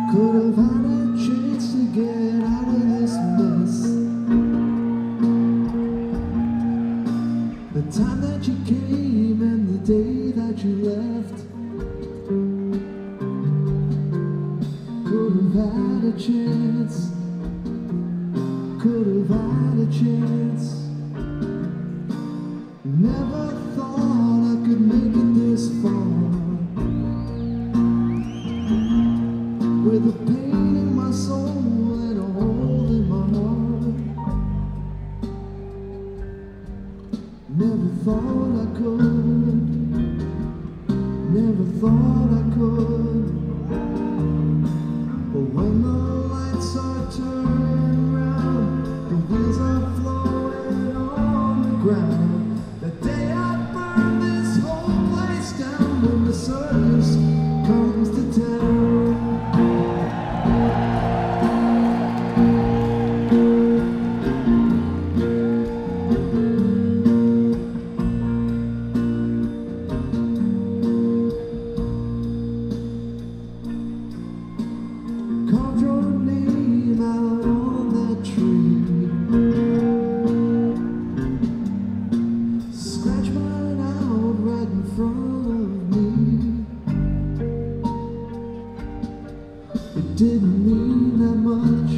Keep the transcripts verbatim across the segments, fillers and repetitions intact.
Could have had a chance to get out of this mess. The time that you came and the day that you left. Could have had a chance. Could have had a chance. Never thought I could make it this far. With a pain in my soul and a hole in my heart. Never thought I could. Never thought I could. But when the lights are turning round, the wheels are flowing on the ground. The day I burn this whole place down, when the circus comes to town. Carved your name out on that tree. Scratch mine out right in front of me. It didn't mean that much.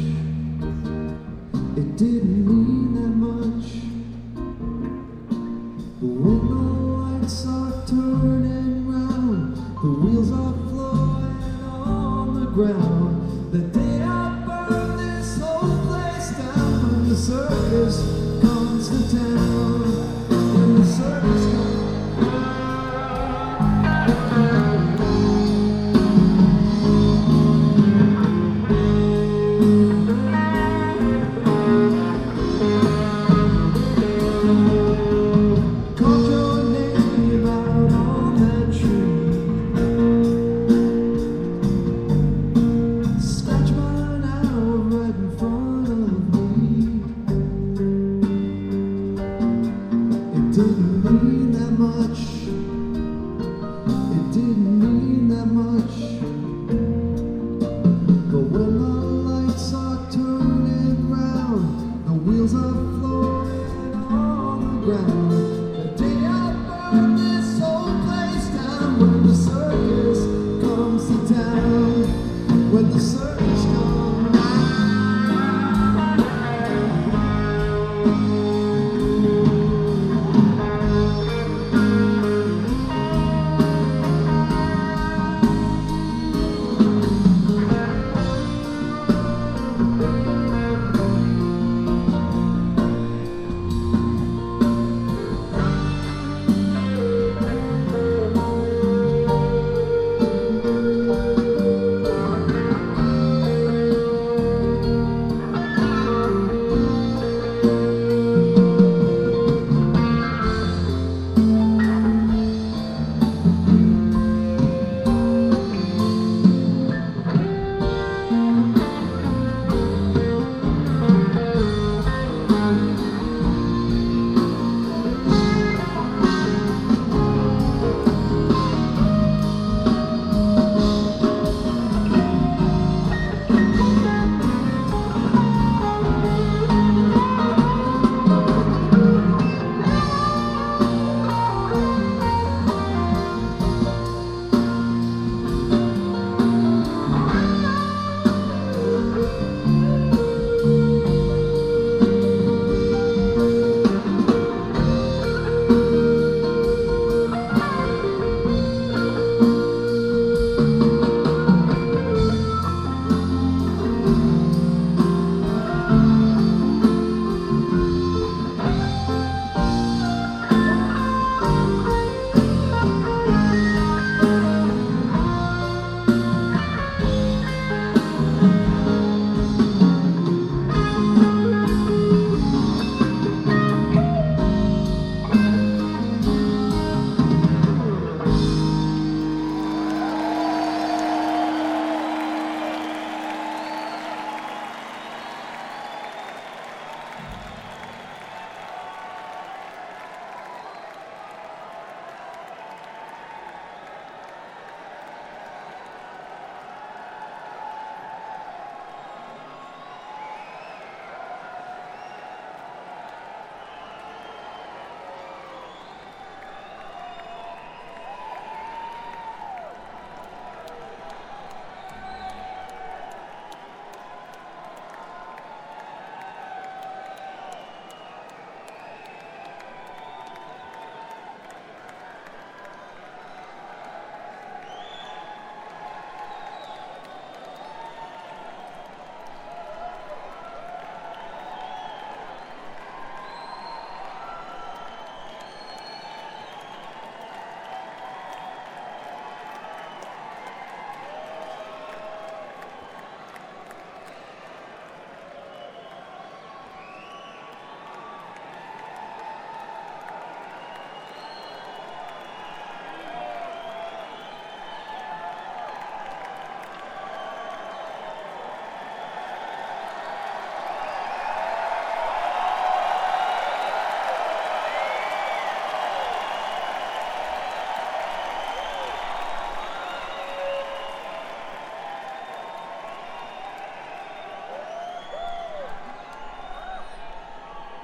It didn't mean that much. But when the lights are turning round, the wheels are flowing on the ground. The day I burn this whole place down, when the circus comes to town, when the circus comes. Carved your name out on that tree. Scratch mine out right in front of me. It didn't mean that much. It didn't mean that much. But when the lights are turning round, the wheels are flowing on the ground. The day I burn this whole place down, when the circus comes to town, when the circus